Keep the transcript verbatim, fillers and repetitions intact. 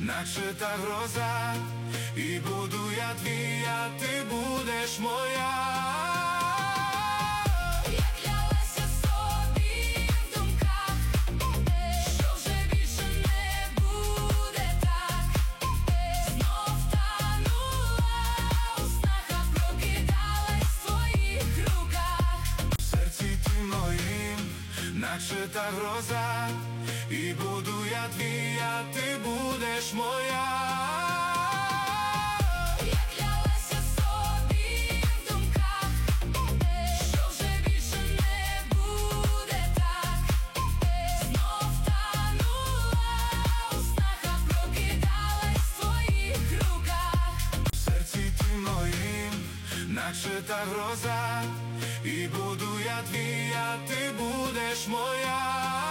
наче та гроза, і буду я твій, а ти будеш моя. Я клялася собі в думках, що вже більше не буде так. Знов танула у снах, а прокидалась в твоїх руках. В серці ти моїм, наче та гроза, і буду я твій, а ти будеш моя. Я клялася собі в думках, що вже більше не буде так. Знов танула у снах, а прокидалась в твоїх руках. В серці ти моїм, наче та гроза, і буду я твій, а ти будеш моя.